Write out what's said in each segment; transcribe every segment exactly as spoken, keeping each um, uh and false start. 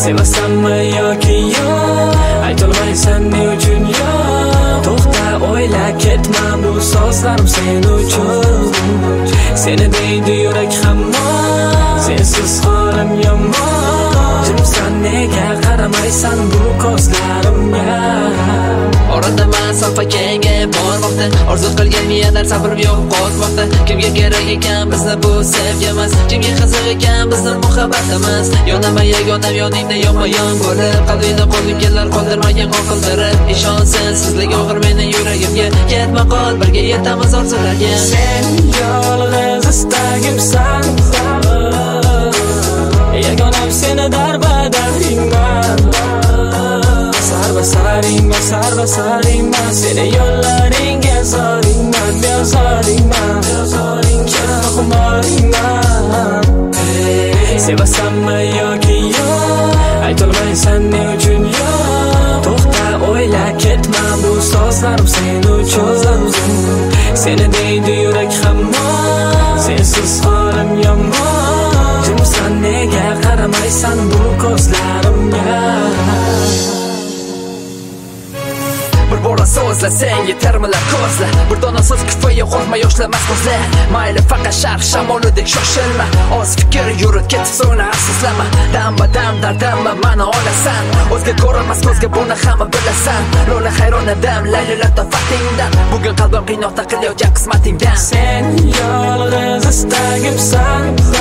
Sevasanmi yoki yo'q, aytolmaysan ne uchun yo'q. To'xta, o'yla, ketma, bu so'zlarim sen uchun. Seni deydi yurak hamon, sensiz holim yomon. Jimsan, nega qaramaysan bu ko'zlarimga? Oradaman safakaga bormoqda, orzu qilgan miyalar sabrim yo'q qo'rqmoqda. Kimga kerak ekan bizni bu sevgi emas, kimga qiziq ekan bizni muhabbat emas. Yonaman yagonam yoningda yonma-yon bo'lib, qalbingda qoldim kelar qoldirmagin qo'rqintirib. Ishon sensizlik og'ir meni yuragimga, ketma qol birga yetamiz orzularga. Sen yolg'iz istagimsan, yagonam seni darbadaringman. Sarbasaringman, sarbasaringman, seni yo'llaringga zoringman, bezoringman, ketma xumoringman. Sevasanmi yoki yo'q, aytolmaysan ne uchun yo'q. To'xta, o'yla, ketma, bu so'zlarim sen uchun. Seni deydi yurak hamon, sensiz holim yomon. Jimsan, nega qaramaysan bu ko'zlarimga? Bir bora so'zla, senga termilar ko'zla. Bir dona so'z kifoya, qo'rqma, yoshlanmas ko'zla. Mayli faqat sharq shamolidek shoshilma. Oz fikr yurit, ketib so'na afsuslama. Dam-badam dardimma mani olasan. O'zga ko'rolmas ko'zga buni hamma bilasan. Lola hayronadam laylilar tofatingdan. Bugun qalbim qiynoqda qilayotgan qismatingdan. Sen yolg'iz istagimsan,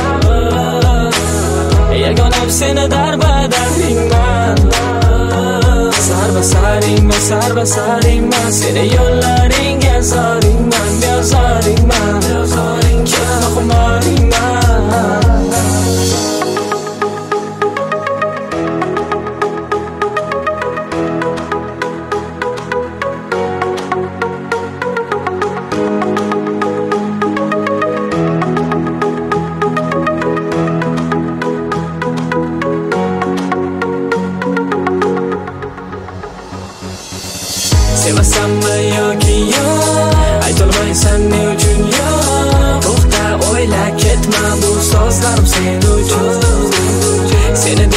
yagonam seni darbadaringman. Sarbasaringman, sarbasaringman, seni yo'llaringga zoringman, bezoringman, ketma xumoringman. Sevasanmi yoki yo'q, aytolmaysan ne uchun yo'q. To'xta, o'yla, ketma, bu so'zlarim sen uchun. Seni